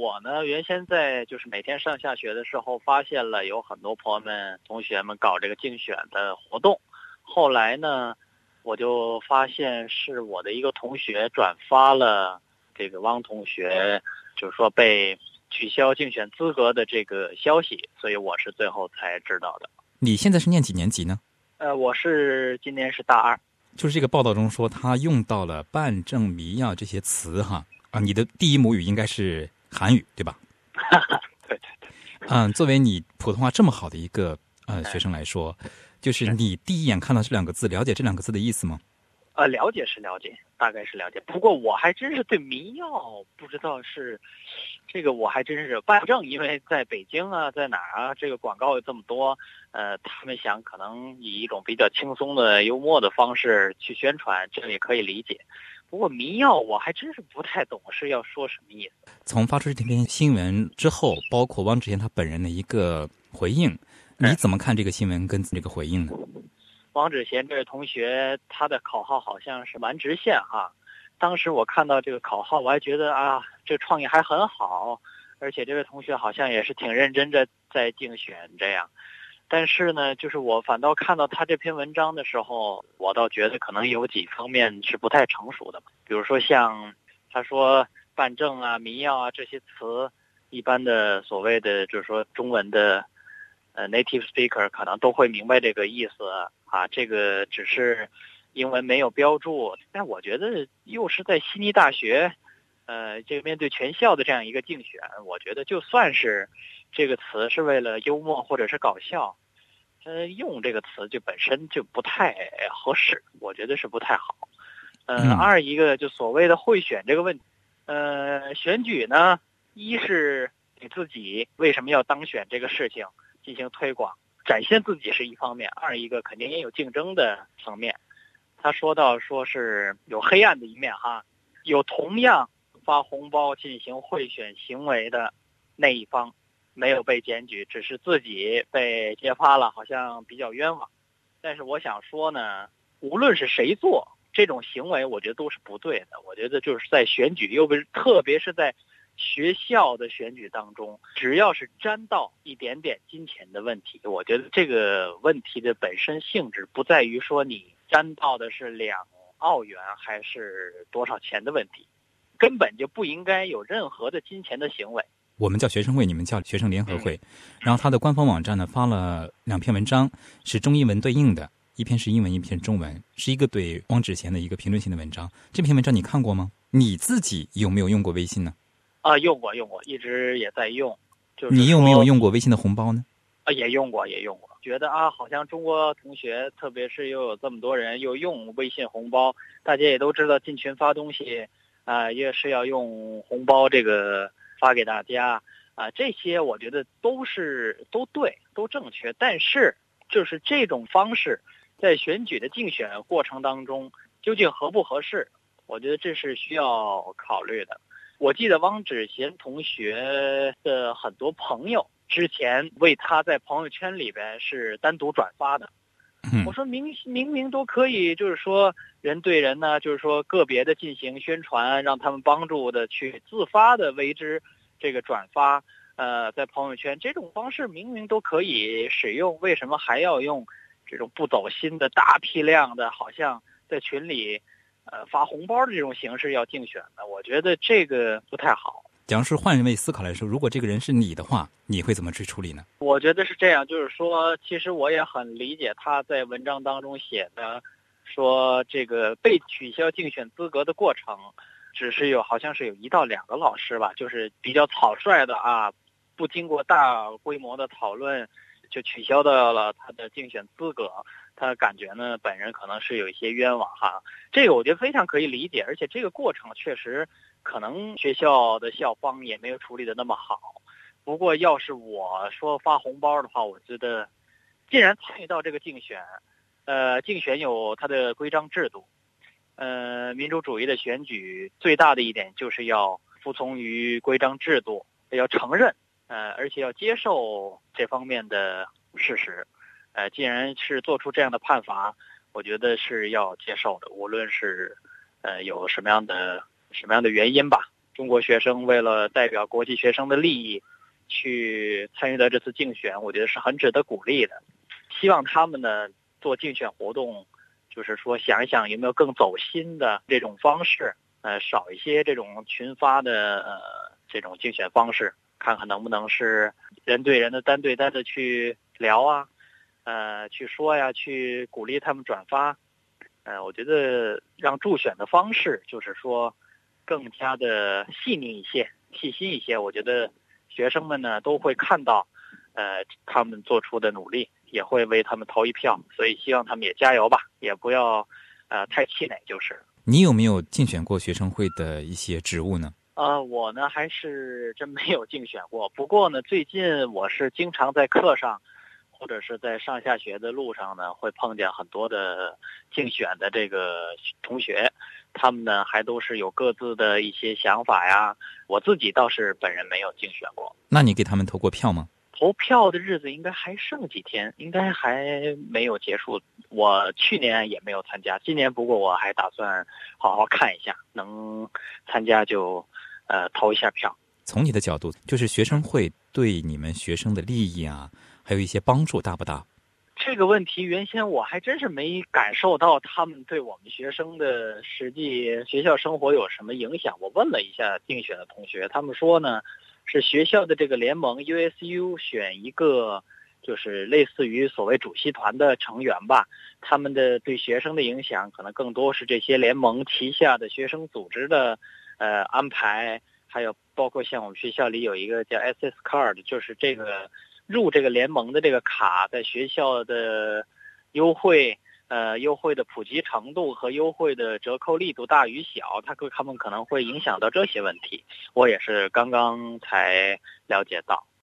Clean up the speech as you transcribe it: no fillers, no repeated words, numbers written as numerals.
我呢，原先在就是每天上下学的时候，发现了有很多朋友们、同学们搞这个竞选的活动。后来呢，我就发现是我的一个同学转发了这个汪同学，就是说被取消竞选资格的这个消息，所以我是最后才知道的。 你现在是念几年级呢？ 我是今年是大2。 就是这个报道中说他用到了办证、迷药这些词哈啊，你的第一母语应该是韩语对吧？ 对对对。 作为你普通话这么好的一个学生来说，就是你第一眼看到这两个字，了解这两个字的意思吗？ 了解是了解，大概是了解。不过我还真是对迷药不知道是这个，我还真是办证，因为在北京啊，在哪儿啊，这个广告有这么多，他们想可能以一种比较轻松的、幽默的方式去宣传，这也可以理解。不过迷药我还真是不太懂是要说什么意思。 从发出这篇新闻之后，包括汪志贤他本人的一个回应，你怎么看这个新闻跟这个回应呢？ 汪志贤这位同学，他的口号好像是蛮直线哈。当时我看到这个口号，我还觉得啊，这个创意还很好，而且这位同学好像也是挺认真的在竞选这样。但是呢，就是我反倒看到他这篇文章的时候，我倒觉得可能有几方面是不太成熟的。比如说像他说办证啊、迷药啊这些词，一般的所谓的就是说中文的native speaker 可能都会明白这个意思啊，这个只是英文没有标注。但我觉得又是在悉尼大学，这个面对全校的这样一个竞选，我觉得就算是这个词是为了幽默或者是搞笑，用这个词就本身就不太合适，我觉得是不太好。二一个就所谓的贿选这个问题，选举呢，一是你自己为什么要当选这个事情进行推广，展现自己是一方面，二一个肯定也有竞争的层面。他说到说是有黑暗的一面哈，有同样发红包进行贿选行为的那一方没有被检举，只是自己被揭发了，好像比较冤枉。但是我想说呢，无论是谁做这种行为，我觉得都是不对的。我觉得就是在选举，又不是特别是在学校的选举当中，只要是沾到一点点金钱的问题，我觉得这个问题的本身性质不在于说你沾到的是2澳元还是多少钱的问题，根本就不应该有任何的金钱的行为。 我们叫学生会，你们叫学生联合会。然后他的官方网站呢发了2篇文章，是中英文对应的，一篇是英文，一篇中文，是一个对汪志贤的一个评论性的文章。这篇文章你看过吗？你自己有没有用过微信呢？ 用过，一直也在用。就是你有没有用过微信的红包呢？ 也用过。觉得啊，好像中国同学，特别是又有这么多人又用微信红包，大家也都知道进群发东西也是要用红包这个发给大家这些我觉得都对，都正确。但是就是这种方式在选举的竞选过程当中究竟合不合适，我觉得这是需要考虑的。我记得汪志贤同学的很多朋友之前为他在朋友圈里边是单独转发的。我说明明都可以，就是说人对人呢，就是说个别的进行宣传，让他们帮助的去自发的为之这个转发，在朋友圈这种方式明明都可以使用，为什么还要用这种不走心的大批量的，好像在群里发红包的这种形式要竞选呢？我觉得这个不太好。 假如是换位思考来说，如果这个人是你的话，你会怎么去处理呢？ 我觉得是这样，就是说其实我也很理解他在文章当中写的，说这个被取消竞选资格的过程只是好像是有1到2个老师吧，就是比较草率的不经过大规模的讨论就取消掉了他的竞选资格。他感觉呢本人可能是有一些冤枉哈，这个我觉得非常可以理解。而且这个过程确实可能学校的校方也没有处理的那么好。不过要是我说发红包的话，我觉得既然参与到这个竞选，竞选有它的规章制度，民主主义的选举最大的一点就是要服从于规章制度，要承认而且要接受这方面的事实。既然是做出这样的判罚，我觉得是要接受的，无论是有什么样的原因吧。 中国学生为了代表国际学生的利益去参与到这次竞选，我觉得是很值得鼓励的。希望他们呢做竞选活动，就是说想一想有没有更走心的这种方式，少一些这种群发的这种竞选方式，看看能不能是人对人的单对单的去聊啊，去说呀，去鼓励他们转发。我觉得让助选的方式就是说更加的细腻一些、细心一些。我觉得学生们呢都会看到，他们做出的努力，也会为他们投一票。所以希望他们也加油吧，也不要太气馁就是。 你有没有竞选过学生会的一些职务呢？ 我呢还是真没有竞选过。不过呢，最近我是经常在课上，或者是在上下学的路上呢，会碰见很多的竞选的这个同学，他们呢还都是有各自的一些想法呀。我自己倒是本人没有竞选过。 那你给他们投过票吗？ 投票的日子应该还剩几天，应该还没有结束。我去年也没有参加，今年不过我还打算好好看一下，能参加就投一下票。 从你的角度，就是学生会对你们学生的利益啊，还有一些帮助大不大？ 这个问题原先我还真是没感受到他们对我们学生的实际学校生活有什么影响。我问了一下竞选的同学，他们说呢，是学校的这个联盟 USU 选一个就是类似于所谓主席团的成员吧，他们的对学生的影响可能更多是这些联盟旗下的学生组织的安排，还有包括像我们学校里有一个叫 SS Card， 就是这个入这个联盟的这个卡，在学校的优惠的普及程度和优惠的折扣力度大与小，他们可能会影响到这些问题。我也是刚刚才了解到。